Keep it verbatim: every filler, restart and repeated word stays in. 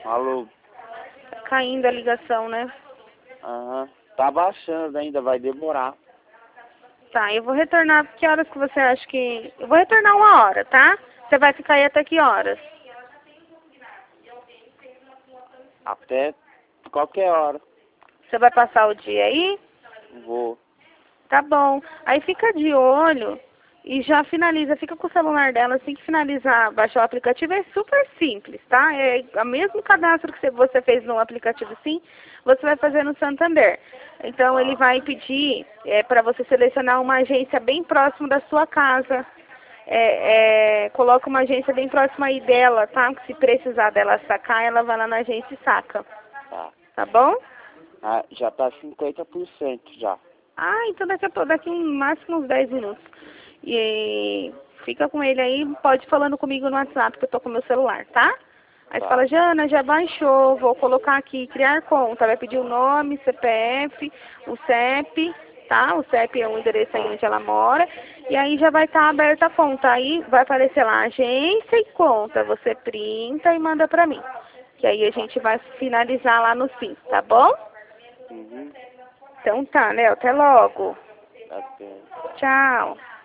Alô? Tá caindo a ligação, né? Aham. Tá baixando ainda, vai demorar. Tá, eu vou retornar. Que horas que você acha que... Eu vou retornar uma hora, tá? Você vai ficar aí até que horas? Até qualquer hora. Você vai passar o dia aí? Vou. Tá bom. Aí fica de olho e já finaliza. Fica com o celular dela. Assim que finalizar, baixar o aplicativo, é super simples, tá? É o mesmo cadastro que você fez no aplicativo Sim, você vai fazer no Santander. Então, ele vai pedir é, para você selecionar uma agência bem próxima da sua casa. É, é, coloca uma agência bem próxima aí dela, tá? Se precisar dela sacar, ela vai lá na agência e saca. Tá. Tá bom? Ah, já tá cinquenta por cento já. Ah, então daqui a pouco, daqui um máximo uns dez minutos. E fica com ele aí, pode ir falando comigo no WhatsApp, que eu tô com meu celular, tá? Aí você Tá. fala, Jana, já baixou, vou colocar aqui, criar conta. Vai pedir o nome, C P F, o C E P, tá? O C E P é o endereço aí onde ela mora. E aí já vai estar aberta a conta. Aí vai aparecer lá, agência e conta. Você printa e manda pra mim. Que aí a gente vai finalizar lá no Sim, tá bom? Uhum. Então tá, Léo, até logo. Até. Tchau.